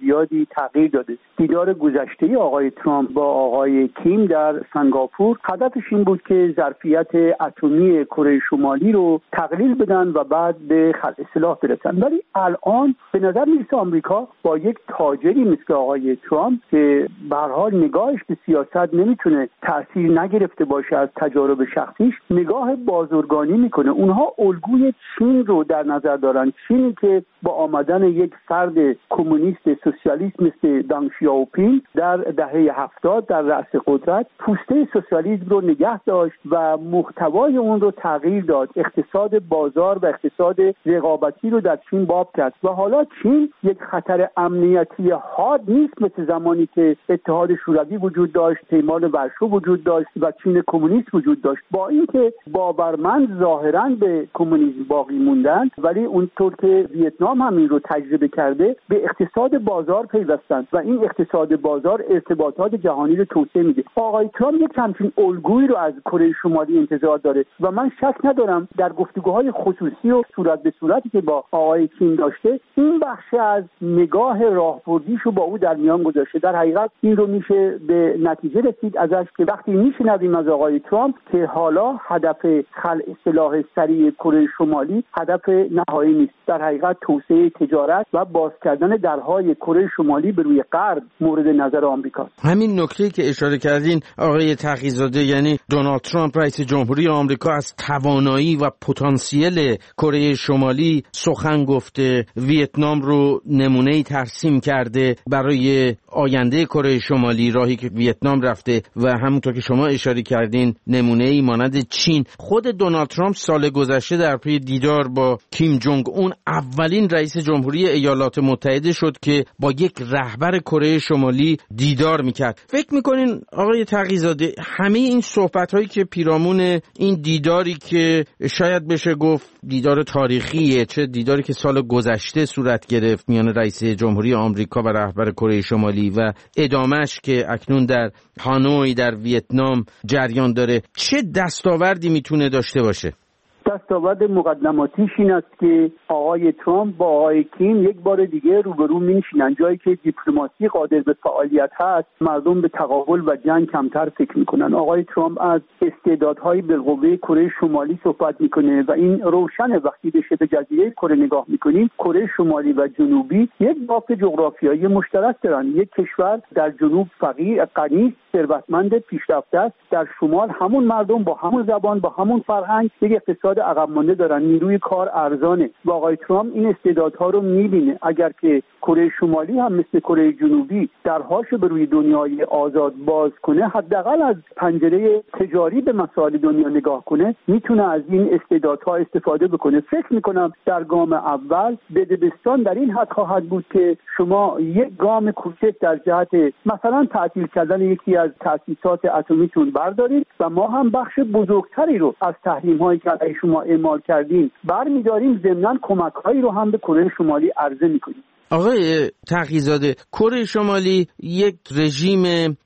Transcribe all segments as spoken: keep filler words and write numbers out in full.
زیادی تغییر داده. دیدار گذشته آقای ترامپ با آقای کیم در سنگاپور هدفش این بود که ظرفیت اتمی کره شمالی رو تقلیل بدن و بعد به خلع سلاح برسن. ولی الان به نظر میرسه آمریکا با یک تاجری مثل آقای ترامپ که به هر حال نگاهش به سیاست نمیتونه تأثیر نگرفته باشه از تجارب شخصیش، نگاه بازرگانی میکنه. اونها الگوی چین رو در نظر دارن، چینی که با آمدن یک فرد کمونیست سوسیالیست مثل دانگ شیائوپینگ در دهه هفتاد در رأس قدرت پوسته سوسیالیسم رو نگه داشت و محتوای اون رو تغییر داد، اقتصاد بازار و اقتصاد رقابتی رو در چین باب کرد و حالا چین یک خطر امنیتی حاد نیست مثل زمانی که اتحاد شوروی وجود داشت، پیمان ورشو وجود داشت و چین کمونیست وجود داشت. با اینکه باورمند ظاهراً به کمونیسم باقی موندن، ولی اونطور که ویتنام هم این رو تجربه کرده به اقتصاد بازار پیوستند و این اقتصاد بازار ارتباطات جهانی رو توسعه میده. آقای ترامپ یک همچین الگویی رو از کره شمالی انتظار داره و من شک ندارم در گفتگوهای خصوصی و صورت به صورتی که با آقای کیم داشته این بخش از نگاه راهبردیش رو با او در میان گذاشته. در حقیقت این رو میشه به نتیجه رسید ازش که وقتی میشنویم از آقای ترامپ که حالا هدف خلع سلاح سریع کره شمالی هدف نهایی نیست، در حقیقت توسعه تجارت و باز کردن درهای کره شمالی به روی غرب مورد نظر آمریکاست. همین نکته که اشاره کردین آقای تقی‌زاده، یعنی دونالد ترامپ رئیس جمهوری آمریکا از توانایی و پتانسیل کره شمالی سخن گفته، ویتنام رو نمونه‌ای ترسیم کرده برای آینده کره شمالی، راهی که ویتنام رفته و همونطور که شما اشاره کردین نمونه‌ای مانند چین. خود دونالد ترامپ سال گذشته در پی دیدار با کیم جونگ اون اولین رئیس جمهوری ایالات متحده شد که با یک رهبر کره شمالی دیدار میکرد. فکر میکنین آقای تقی‌زاده همه این صحبت‌هایی که پیرامون این دیداری که شاید بشه گفت دیدار تاریخیه، چه دیداری که سال گذشته صورت گرفت میان رئیس جمهوری آمریکا و رهبر کره شمالی و ادامهش که اکنون در هانوی در ویتنام جریان داره، چه دستاوردی میتونه داشته باشه؟ دستاورد مقدماتیش این است که آقای ترامپ با آقای کیم یک بار دیگه روبرو می‌نشینن. جایی که دیپلماسی قادر به فعالیت هست، مردم به تقابل و جنگ کمتر فکر میکنن. آقای ترامپ از استعدادهای بالقوه کره شمالی صحبت میکنه و این روشنه وقتی به شبه جزیره کره نگاه میکنیم. کره شمالی و جنوبی یک بافت جغرافیایی مشترک دارن. یک کشور در جنوب فقیر، غنی، ثروتمند، پیشرفته است، در شمال همون مردم با همون زبان با همون فرهنگ یک اقتصاد عقب مانده دارن، نیروی کار ارزانه و آقای ترامپ این استعدادها رو میبینه. اگر که کره شمالی هم مثل کره جنوبی درهاشو به روی دنیای آزاد باز کنه، حداقل از پنجره تجاری به مسائل دنیا نگاه کنه، میتونه از این استعدادها استفاده بکنه. فکر میکنم در گام اول بدبستان در این حد خواهد بود که شما یک گام کوچک در جهت مثلا تعطیل کردن یکی از تأسیسات اتمیتون بردارید و ما هم بخش بزرگتری رو از تحریم‌هایی که علیه شما اعمال کردیم برمی‌داریم، ضمناً کمک‌هایی رو هم به کره شمالی عرضه می‌کنیم. آقای تقی‌زاده، کره شمالی یک رژیم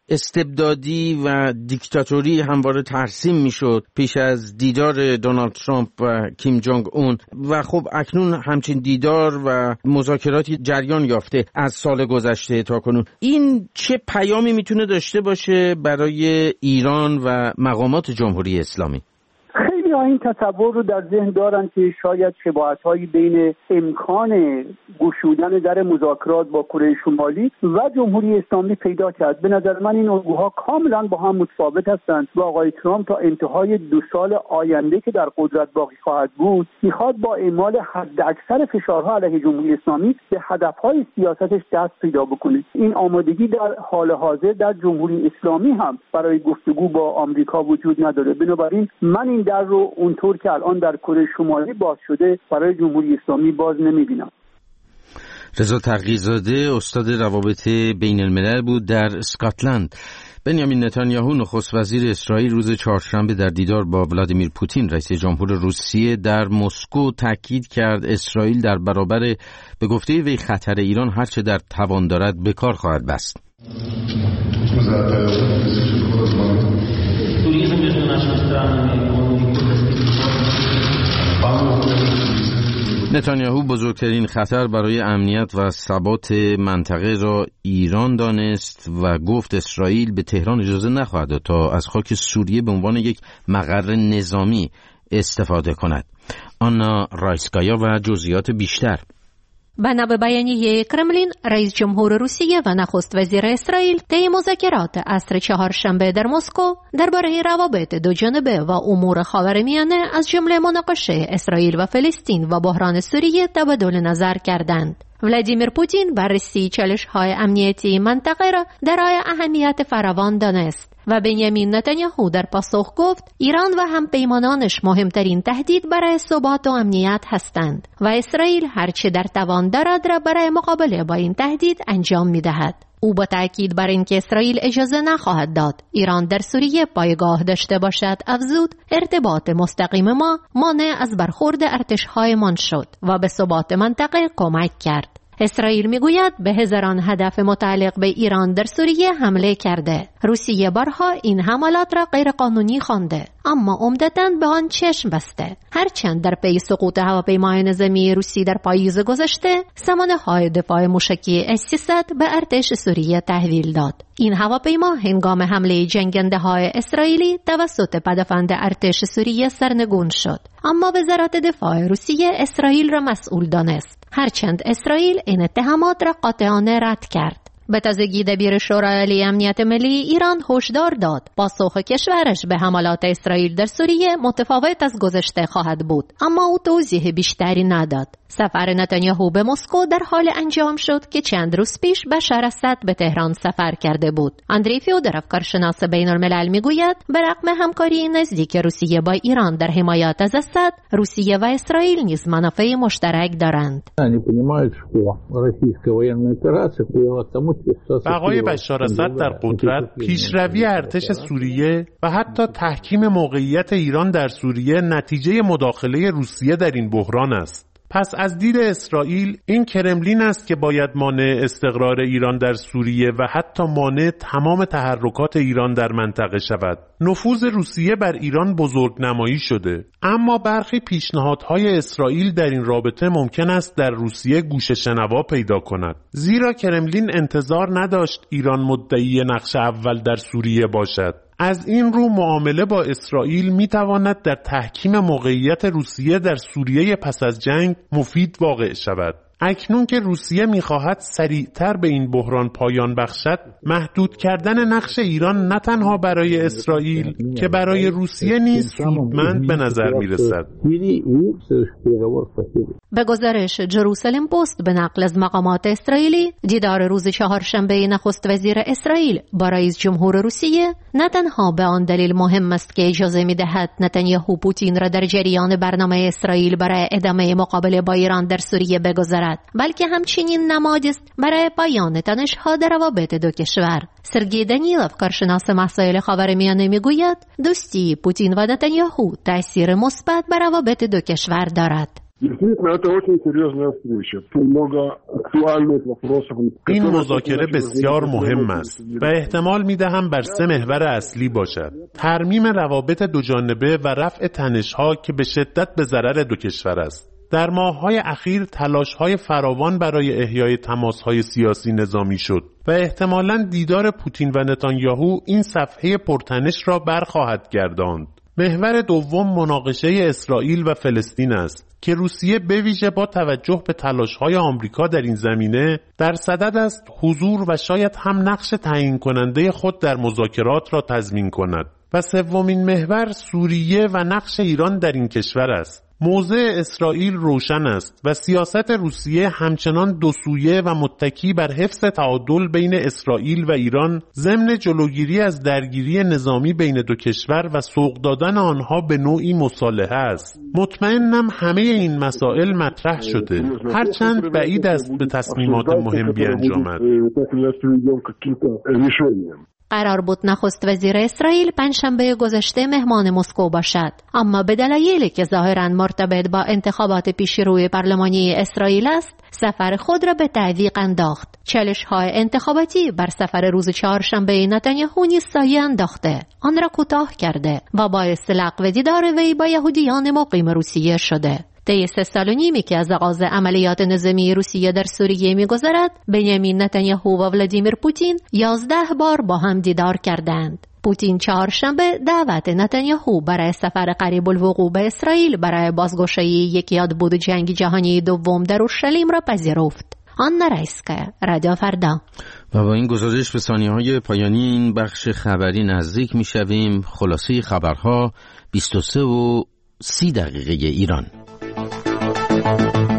استبدادی و دیکتاتوری همواره ترسیم میشد پیش از دیدار دونالد ترامپ و کیم جونگ اون و خب اکنون همچین دیدار و مذاکراتی جریان یافته از سال گذشته تا کنون. این چه پیامی میتونه داشته باشه برای ایران و مقامات جمهوری اسلامی؟ این تصور رو در ذهن دارن که شاید شباهت‌هایی بین امکان گشودن در مذاکرات با کره شمالی و جمهوری اسلامی پیدا کرد. به نظر من این الگوها کاملا با هم متفاوت هستند و آقای ترامپ تا انتهای دو سال آینده که در قدرت باقی خواهد بود میخواد با اعمال حد اکثر فشارها علیه جمهوری اسلامی به هدفهای سیاستش دست پیدا بکنه. این آمادگی در حال حاضر در جمهوری اسلامی هم برای گفتگو با آمریکا وجود نداره. بنابراین من این در رو اونطور که الان در کره شمالی باز شده برای جمهوری اسلامی باز نمیبینم. رضا تقی‌زاده استاد روابط بین الملل بود در اسکاتلند. بنیامین نتانیاهو نخست وزیر اسرائیل روز چهارشنبه در دیدار با ولادیمیر پوتین رئیس جمهور روسیه در مسکو تاکید کرد اسرائیل در برابر به گفته وی خطر ایران هرچه در توان دارد به کار خواهد بست. نتانیاهو بزرگترین خطر برای امنیت و ثبات منطقه را ایران دانست و گفت اسرائیل به تهران اجازه نخواهد داد تا از خاک سوریه به عنوان یک مقر نظامی استفاده کند. آنا رایسکایا و جزئیات بیشتر. بنا به بیانیه کرملین، رئیس جمهور روسیه و نخست وزیر اسرائیل طی مذاکرات عصر چهارشنبه در مسکو درباره روابط دو جانبه و امور خاورمیانه از جمله مناقشه اسرائیل و فلسطین و بحران سوریه تبادل نظر کردند. ولادیمیر پوتین بررسی چالش‌های امنیتی منطقه را دارای اهمیت فراوان دانست و بنیامین نتانیاهو در پاسخ گفت ایران و همپیمانانش مهمترین تهدید برای ثبات و امنیت هستند و اسرائیل هرچه در توان دارد را برای مقابله با این تهدید انجام می‌دهد. او با تأکید بر اینکه اسرائیل اجازه نخواهد داد ایران در سوریه پایگاه داشته باشد افزود ارتباط مستقیم ما مانع از برخورد ارتش‌هایمان شد و به ثبات منطقه کمک کرد. اسرائیل میگوید به هزاران هدف متعلق به ایران در سوریه حمله کرده. روسیه بارها این حملات را غیرقانونی خوانده، اما عمدتاً به آن چشم بسته. هرچند در پی سقوط هواپیمای نظامی روسی در پاییز گذشته، سامانه‌های دفاع موشکی اس سیصد به ارتش سوریه تحویل داد. این هواپیما هنگام حمله جنگنده‌های اسرائیلی توسط پدافند ارتش سوریه سرنگون شد، اما وزارت دفاع روسیه اسرائیل را مسئول دانست، هرچند اسرائیل این اتهامات را قاطعانه رد کرد. به تازگی دبیر شورای عالی امنیت ملی ایران هشدار داد پاسخ کشورش به حملات اسرائیل در سوریه متفاوت از گذشته خواهد بود، اما او توضیح بیشتری نداد. سفر نتانیاهو به مسکو در حال انجام شد که چند روز پیش بشار اسد به تهران سفر کرده بود. اندری فیودروف، کارشناس بین الملل، میگوید به رغم همکاری نزدیک روسیه با ایران در حمایت از اسد، روسیه و اسرائیل نیز منافع مشترک دارند. بقای بشار اسد در قدرت، پیشروی ارتش سوریه و حتی تحکیم موقعیت ایران در سوریه نتیجه مداخله روسیه در این بحران است. پس از دید اسرائیل این کرملین است که باید مانع استقرار ایران در سوریه و حتی مانع تمام تحرکات ایران در منطقه شود. نفوذ روسیه بر ایران بزرگنمایی شده، اما برخی پیشنهادهای اسرائیل در این رابطه ممکن است در روسیه گوش شنوا پیدا کند، زیرا کرملین انتظار نداشت ایران مدعی نقش اول در سوریه باشد. از این رو معامله با اسرائیل می تواند در تحکیم موقعیت روسیه در سوریه پس از جنگ مفید واقع شود. اکنون که روسیه می خواهد سریعتر به این بحران پایان بخشد، محدود کردن نقش ایران نه تنها برای اسرائیل که برای روسیه نیز سودمند به نظر می رسد. به گزارش جروسلم پست به نقل از مقامات اسرائیلی، دیدار روز چهارشنبه نخست وزیر اسرائیل با رئیس جمهور روسیه نه تنها به آن دلیل مهم است که اجازه می دهد نتانیاهو پوتین را در جریان برنامه اسرائیل برای ادامه مقابله با ایران در سوریه بگذارد، بلکه همچنین نمادی است برای پایان تنش‌ها در روابط دو کشور. سرگئی دانیلوف، کارشناس مسائل خاورمیانه، میگوید دوستی پوتین و نتانیاهو تأثیر مثبت بر روابط دو کشور دارد. این مذاکره بسیار مهم است و احتمال می‌دهم بر سه محور اصلی باشد: ترمیم روابط دو جانبه و رفع تنش‌ها که به شدت به ضرر دو کشور است. در ماه‌های اخیر تلاش‌های فراوان برای احیای تماس‌های سیاسی نظامی شد و احتمالاً دیدار پوتین و نتانیاهو این صفحه پرتنش را برخواهد گرداند. محور دوم مناقشه اسرائیل و فلسطین است که روسیه به ویژه با توجه به تلاش‌های آمریکا در این زمینه در صدد است حضور و شاید هم نقش تعیین کننده خود در مذاکرات را تضمین کند. و سومین محور سوریه و نقش ایران در این کشور است. موضع اسرائیل روشن است و سیاست روسیه همچنان دو سویه و متکی بر حفظ تعادل بین اسرائیل و ایران ضمن جلوگیری از درگیری نظامی بین دو کشور و سوق دادن آنها به نوعی مصالحه است. مطمئنم همه این مسائل مطرح شده، هرچند بعید است به تصمیمات مهم بیانجامد. قرار بود نخست وزیر اسرائیل پنجشنبه گذشته مهمان مسکو باشد، اما به دلایلی که ظاهراً مرتبط با انتخابات پیشروی پارلمانی اسرائیل است، سفر خود را به تعویق انداخت. چالش‌های انتخاباتی بر سفر روز چهارشنبه نتانیاهو نیز سایه انداخته، آن را کوتاه کرده و باعث لغو دیدار وی با یهودیان مقیم روسیه شده. طی سه سال و نیمی که از آغاز عملیات نظامی روسیه در سوریه می‌گذرد، بنیامین نتانیاهو و ولادیمیر پوتین یازده بار با هم دیدار کردند. پوتین چهارشنبه دعوت نتانیاهو برای سفر قریب الوقوع به اسرائیل برای بازگشایی یک یادبود جنگ جهانی دوم در اورشلیم را پذیرفت. آنا رایسکایا، رادیو فردا. و با این گزارش به ثانیه‌های پایانی این بخش خبری نزدیک می‌شویم. خلاصه خبرها بیست و سه و سی دقیقه ایران.